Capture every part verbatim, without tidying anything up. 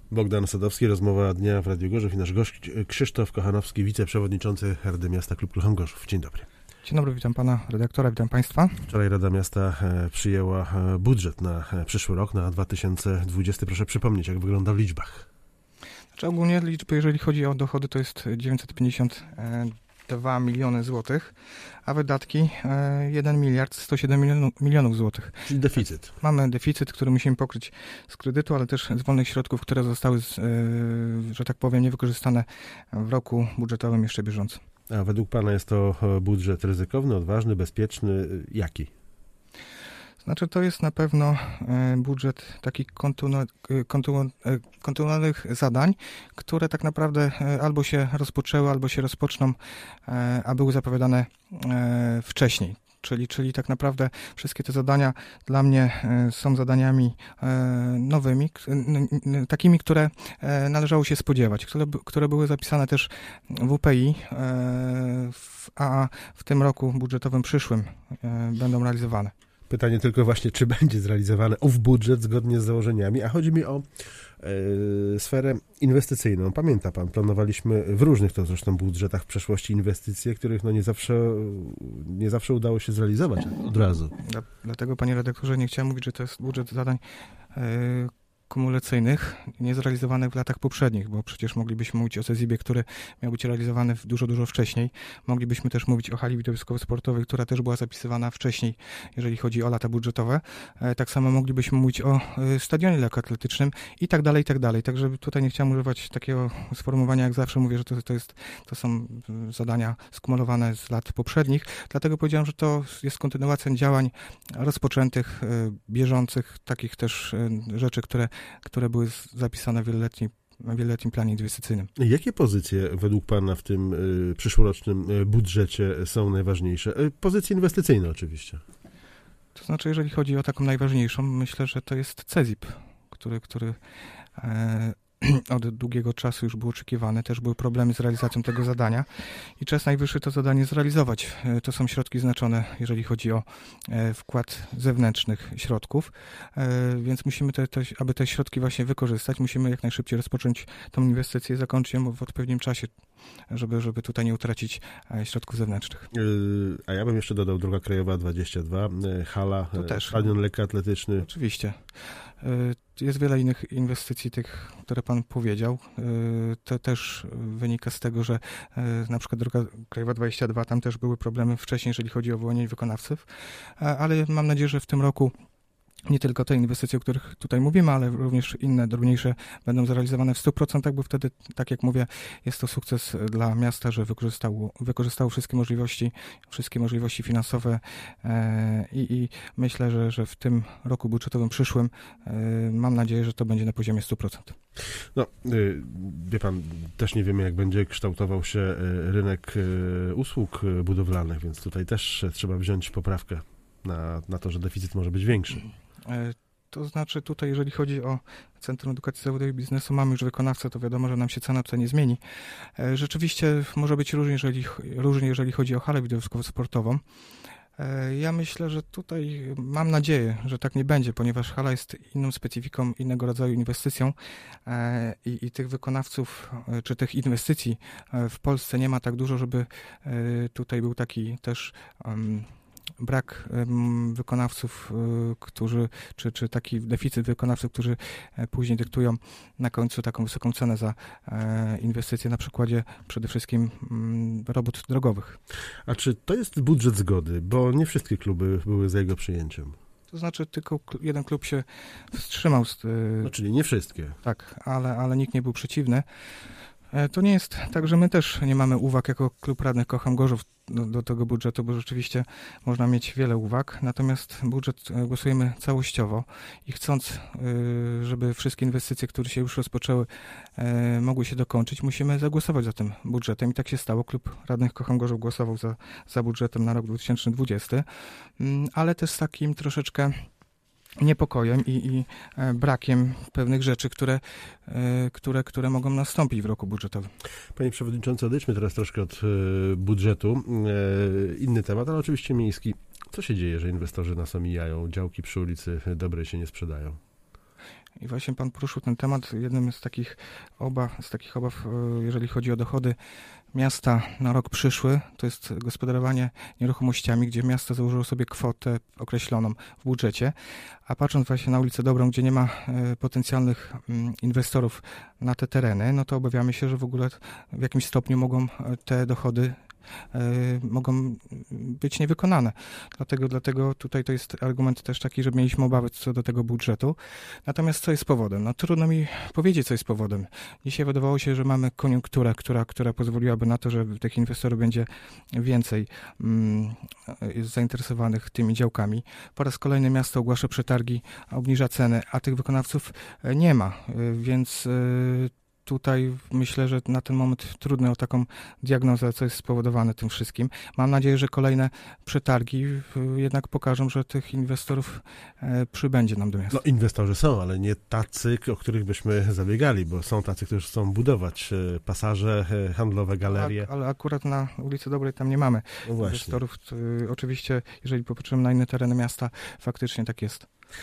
Bogdan Sadowski, rozmowa dnia w Radiu Gorzów i nasz gość Krzysztof Kochanowski, wiceprzewodniczący Rady Miasta Klub Kocham Gorzów. Dzień dobry. Dzień dobry, witam pana redaktora, witam państwa. Wczoraj Rada Miasta przyjęła budżet na przyszły rok, na dwa tysiące dwudziesty. Proszę przypomnieć, jak wygląda w liczbach. Znaczy ogólnie liczby, jeżeli chodzi o dochody, to jest dziewięćset pięćdziesiąt dwa miliony złotych, a wydatki jeden miliard sto siedem milionów złotych. Czyli deficyt. Mamy deficyt, który musimy pokryć z kredytu, ale też z wolnych środków, które zostały, z, że tak powiem, niewykorzystane w roku budżetowym jeszcze bieżącym. A według pana jest to budżet ryzykowny, odważny, bezpieczny? Jaki? Znaczy to jest na pewno budżet takich kontynu- kontynu- kontynualnych zadań, które tak naprawdę albo się rozpoczęły, albo się rozpoczną, a były zapowiadane wcześniej. Czyli, czyli tak naprawdę wszystkie te zadania dla mnie są zadaniami nowymi, takimi, które należało się spodziewać, które, które były zapisane też w U P I, a w tym roku budżetowym przyszłym będą realizowane. Pytanie tylko właśnie, czy będzie zrealizowany ów budżet zgodnie z założeniami, a chodzi mi o e, sferę inwestycyjną. Pamięta pan, planowaliśmy w różnych to zresztą budżetach w przeszłości inwestycje, których no nie zawsze, nie zawsze udało się zrealizować od razu. Dlatego, panie redaktorze, nie chciałem mówić, że to jest budżet zadań e, kumulacyjnych, niezrealizowanych w latach poprzednich, bo przecież moglibyśmy mówić o CEZIB-ie, który miał być realizowany dużo, dużo wcześniej. Moglibyśmy też mówić o hali widowiskowo-sportowej, która też była zapisywana wcześniej, jeżeli chodzi o lata budżetowe. Tak samo moglibyśmy mówić o stadionie lekkoatletycznym i tak dalej, i tak dalej. Także tutaj nie chciałem używać takiego sformułowania, jak zawsze mówię, że to, to, jest, to są zadania skumulowane z lat poprzednich. Dlatego powiedziałem, że to jest kontynuacja działań rozpoczętych, bieżących, takich też rzeczy, które które były zapisane w wieloletnim, w wieloletnim planie inwestycyjnym. Jakie pozycje według pana w tym y, przyszłorocznym y, budżecie są najważniejsze? Y, pozycje inwestycyjne oczywiście. To znaczy, jeżeli chodzi o taką najważniejszą, myślę, że to jest CEZIB, który, który e, od długiego czasu już był oczekiwany. Też były problemy z realizacją tego zadania i czas najwyższy to zadanie zrealizować. To są środki znaczone, jeżeli chodzi o wkład zewnętrznych środków, więc musimy, te, te, aby te środki właśnie wykorzystać, musimy jak najszybciej rozpocząć tą inwestycję i zakończyć ją w odpowiednim czasie, żeby, żeby tutaj nie utracić środków zewnętrznych. A ja bym jeszcze dodał droga krajowa dwadzieścia dwa, hala, stadion lekkoatletyczny. Oczywiście. Jest wiele innych inwestycji, tych, które pan powiedział. To też wynika z tego, że na przykład droga krajowa dwadzieścia dwa, tam też były problemy wcześniej, jeżeli chodzi o wyłonienie wykonawców, ale mam nadzieję, że w tym roku nie tylko te inwestycje, o których tutaj mówimy, ale również inne, drobniejsze będą zrealizowane w stu procentach, bo wtedy, tak jak mówię, jest to sukces dla miasta, że wykorzystało, wykorzystało wszystkie możliwości, wszystkie możliwości finansowe e, i, i myślę, że, że w tym roku budżetowym przyszłym e, mam nadzieję, że to będzie na poziomie stu procent. No, wie pan, też nie wiemy, jak będzie kształtował się rynek usług budowlanych, więc tutaj też trzeba wziąć poprawkę na, na to, że deficyt może być większy. To znaczy tutaj, jeżeli chodzi o Centrum Edukacji Zawodowej i Biznesu, mamy już wykonawcę, to wiadomo, że nam się cena tutaj nie zmieni. Rzeczywiście może być różnie, jeżeli, różnie, jeżeli chodzi o halę widowiskowo-sportową. Ja myślę, że tutaj mam nadzieję, że tak nie będzie, ponieważ hala jest inną specyfiką, innego rodzaju inwestycją i, i tych wykonawców, czy tych inwestycji w Polsce nie ma tak dużo, żeby tutaj był taki też um, brak um, wykonawców, y, którzy, czy, czy taki deficyt wykonawców, którzy e, później dyktują na końcu taką wysoką cenę za e, inwestycje, na przykładzie przede wszystkim mm, robót drogowych. A czy to jest budżet zgody? Bo nie wszystkie kluby były za jego przyjęciem. To znaczy tylko jeden klub się wstrzymał. Z, y, no, czyli nie wszystkie. Tak, ale, ale nikt nie był przeciwny. To nie jest tak, że my też nie mamy uwag jako Klub Radnych Kocham Gorzów do, do tego budżetu, bo rzeczywiście można mieć wiele uwag, natomiast budżet głosujemy całościowo i chcąc, żeby wszystkie inwestycje, które się już rozpoczęły, mogły się dokończyć, musimy zagłosować za tym budżetem i tak się stało. Klub Radnych Kocham Gorzów głosował za, za budżetem na rok dwa tysiące dwudziesty, ale też z takim troszeczkę niepokojem i, i brakiem pewnych rzeczy, które, które, które mogą nastąpić w roku budżetowym. Panie Przewodniczący, odejdźmy teraz troszkę od budżetu. Inny temat, ale oczywiście miejski. Co się dzieje, że inwestorzy nas omijają? Działki przy ulicy Dobrej się nie sprzedają? I właśnie pan poruszył ten temat. Jednym z takich obaw, z takich obaw, jeżeli chodzi o dochody miasta na rok przyszły, to jest gospodarowanie nieruchomościami, gdzie miasto założyło sobie kwotę określoną w budżecie, a patrząc właśnie na ulicę Dobrą, gdzie nie ma potencjalnych inwestorów na te tereny, no to obawiamy się, że w ogóle w jakimś stopniu mogą te dochody mogą być niewykonane. Dlatego, dlatego tutaj to jest argument też taki, że mieliśmy obawy co do tego budżetu. Natomiast co jest powodem? No trudno mi powiedzieć, co jest powodem. Dzisiaj wydawało się, że mamy koniunkturę, która, która pozwoliłaby na to, że tych inwestorów będzie więcej mm, zainteresowanych tymi działkami. Po raz kolejny miasto ogłasza przetargi, obniża ceny, a tych wykonawców nie ma, więc tutaj myślę, że na ten moment trudno o taką diagnozę, co jest spowodowane tym wszystkim. Mam nadzieję, że kolejne przetargi jednak pokażą, że tych inwestorów przybędzie nam do miasta. No inwestorzy są, ale nie tacy, o których byśmy zabiegali, bo są tacy, którzy chcą budować pasaże handlowe, galerie. Tak, ale akurat na ulicy Dobrej tam nie mamy no inwestorów. Oczywiście, jeżeli popatrzymy na inne tereny miasta, faktycznie tak jest.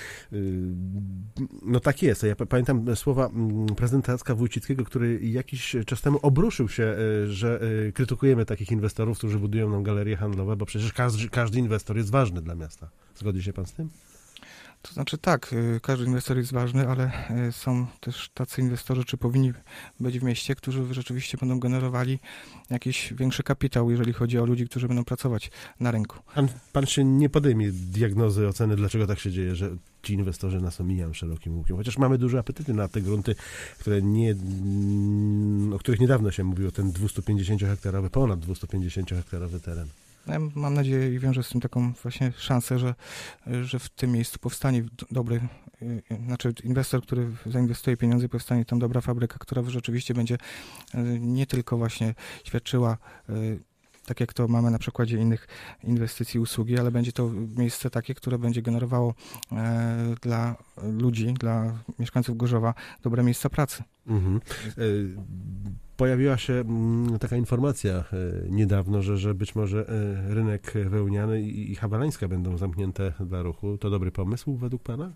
No tak jest. Ja pamiętam słowa prezydenta Jacka Wójcickiego, który jakiś czas temu obruszył się, że krytykujemy takich inwestorów, którzy budują nam galerie handlowe, bo przecież każdy, każdy inwestor jest ważny dla miasta. Zgodzi się pan z tym? To znaczy tak, każdy inwestor jest ważny, ale są też tacy inwestorzy, czy powinni być w mieście, którzy rzeczywiście będą generowali jakiś większy kapitał, jeżeli chodzi o ludzi, którzy będą pracować na rynku. Pan, pan się nie podejmie diagnozy, oceny, dlaczego tak się dzieje, że ci inwestorzy nas omijają szerokim łukiem. Chociaż mamy duże apetyty na te grunty, które nie, o których niedawno się mówiło, ten dwiestopięćdziesięciohektarowy, ponad dwiestopięćdziesięciohektarowy teren. Ja mam nadzieję i wiążę z tym taką właśnie szansę, że, że w tym miejscu powstanie dobry, znaczy inwestor, który zainwestuje pieniądze, powstanie tam dobra fabryka, która rzeczywiście będzie nie tylko właśnie świadczyła, tak jak to mamy na przykładzie innych inwestycji, usługi, ale będzie to miejsce takie, które będzie generowało e, dla ludzi, dla mieszkańców Gorzowa dobre miejsca pracy. Mhm. Pojawiła się taka informacja niedawno, że, że być może rynek wełniany i, i Habalańska będą zamknięte dla ruchu. To dobry pomysł według pana?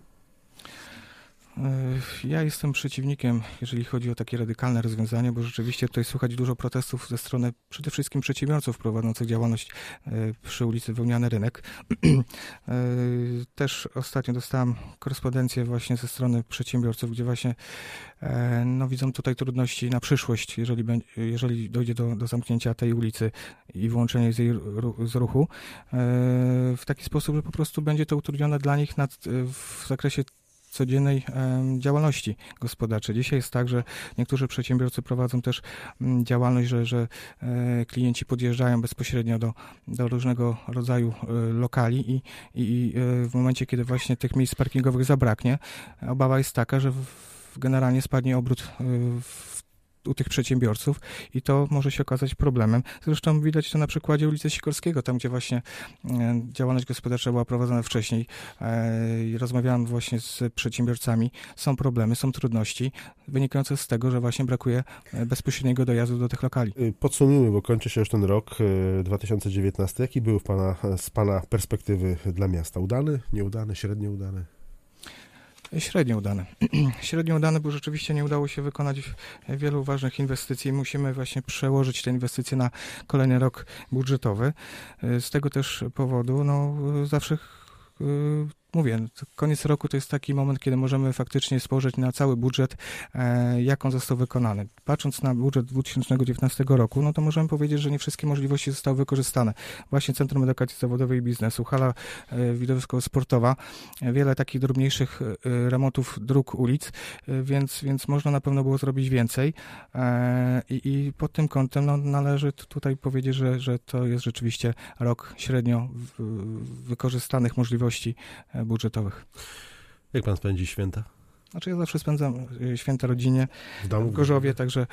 Ja jestem przeciwnikiem, jeżeli chodzi o takie radykalne rozwiązania, bo rzeczywiście tutaj słychać dużo protestów ze strony przede wszystkim przedsiębiorców prowadzących działalność przy ulicy Wełniany Rynek. Też ostatnio dostałem korespondencję właśnie ze strony przedsiębiorców, gdzie właśnie no, widzą tutaj trudności na przyszłość, jeżeli, jeżeli dojdzie do, do zamknięcia tej ulicy i wyłączenia z jej z ruchu w taki sposób, że po prostu będzie to utrudnione dla nich nad, w zakresie codziennej e, działalności gospodarczej. Dzisiaj jest tak, że niektórzy przedsiębiorcy prowadzą też m, działalność, że, że e, klienci podjeżdżają bezpośrednio do, do różnego rodzaju e, lokali i, i e, w momencie, kiedy właśnie tych miejsc parkingowych zabraknie, obawa jest taka, że w, w generalnie spadnie obrót e, w u tych przedsiębiorców i to może się okazać problemem. Zresztą widać to na przykładzie ulicy Sikorskiego, tam gdzie właśnie e, działalność gospodarcza była prowadzona wcześniej. E, rozmawiałem właśnie z przedsiębiorcami. Są problemy, są trudności wynikające z tego, że właśnie brakuje bezpośredniego dojazdu do tych lokali. Podsumujmy, bo kończy się już ten rok dwa tysiące dziewiętnasty. Jaki był pana, z pana perspektywy dla miasta? Udany, nieudany, średnio udany? Średnio udane. Średnio udane, bo rzeczywiście nie udało się wykonać wielu ważnych inwestycji. Musimy właśnie przełożyć te inwestycje na kolejny rok budżetowy. Z tego też powodu, no zawsze mówię, koniec roku to jest taki moment, kiedy możemy faktycznie spojrzeć na cały budżet, e, jak on został wykonany. Patrząc na budżet dwa tysiące dziewiętnastego roku, no to możemy powiedzieć, że nie wszystkie możliwości zostały wykorzystane. Właśnie Centrum Edukacji Zawodowej i Biznesu, hala e, widowiskowo-sportowa, e, wiele takich drobniejszych e, remontów dróg, ulic, e, więc, więc można na pewno było zrobić więcej e, i, i pod tym kątem no, należy tutaj powiedzieć, że, że to jest rzeczywiście rok średnio w, wykorzystanych możliwości e, budżetowych. Jak pan spędzi święta? Znaczy ja zawsze spędzam święta rodzinie w, domu, w Gorzowie, także e,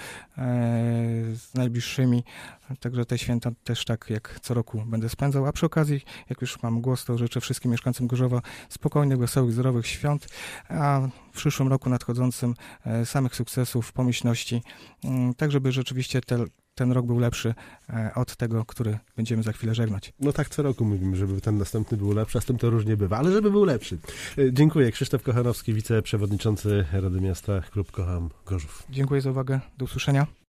z najbliższymi, także te święta też tak jak co roku będę spędzał, a przy okazji, jak już mam głos, to życzę wszystkim mieszkańcom Gorzowa spokojnych, wesołych, zdrowych świąt, a w przyszłym roku nadchodzącym e, samych sukcesów, pomyślności, e, tak żeby rzeczywiście te ten rok był lepszy od tego, który będziemy za chwilę żegnać. No tak co roku mówimy, żeby ten następny był lepszy, a z tym to różnie bywa, ale żeby był lepszy. Dziękuję. Krzysztof Kochanowski, wiceprzewodniczący Rady Miasta, Klub Kocham Gorzów. Dziękuję za uwagę. Do usłyszenia.